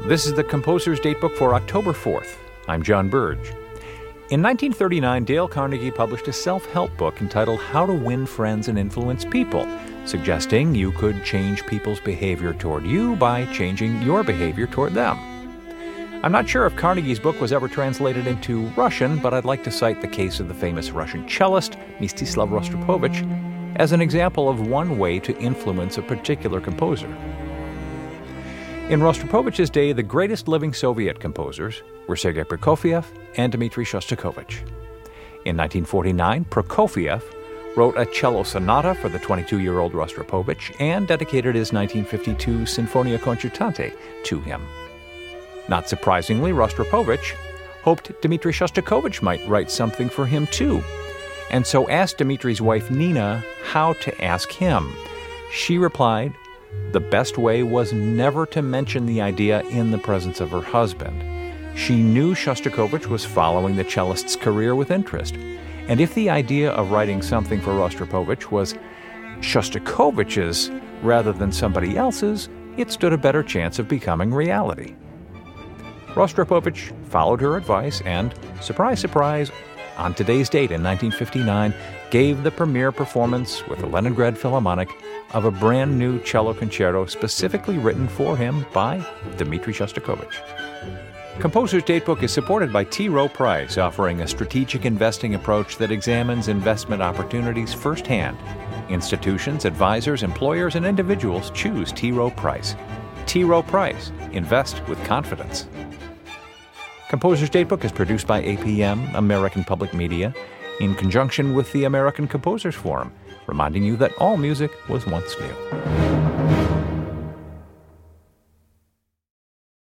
This is the Composer's Datebook for October 4th. I'm John Burge. In 1939, Dale Carnegie published a self-help book entitled How to Win Friends and Influence People, suggesting you could change people's behavior toward you by changing your behavior toward them. I'm not sure if Carnegie's book was ever translated into Russian, but I'd like to cite the case of the famous Russian cellist Mstislav Rostropovich as an example of one way to influence a particular composer. In Rostropovich's day, the greatest living Soviet composers were Sergei Prokofiev and Dmitri Shostakovich. In 1949, Prokofiev wrote a cello sonata for the 22-year-old Rostropovich and dedicated his 1952 Sinfonia Concertante to him. Not surprisingly, Rostropovich hoped Dmitri Shostakovich might write something for him too, and so asked Dmitri's wife Nina how to ask him. She replied, the best way was never to mention the idea in the presence of her husband. She knew Shostakovich was following the cellist's career with interest, and if the idea of writing something for Rostropovich was Shostakovich's rather than somebody else's, it stood a better chance of becoming reality. Rostropovich followed her advice and, surprise, surprise, on today's date in 1959, gave the premiere performance with the Leningrad Philharmonic of a brand new cello concerto specifically written for him by Dmitri Shostakovich. Composer's Datebook is supported by T. Rowe Price, offering a strategic investing approach that examines investment opportunities firsthand. Institutions, advisors, employers, and individuals choose T. Rowe Price. T. Rowe Price. Invest with confidence. Composer's Datebook is produced by APM, American Public Media, in conjunction with the American Composers Forum, reminding you that all music was once new.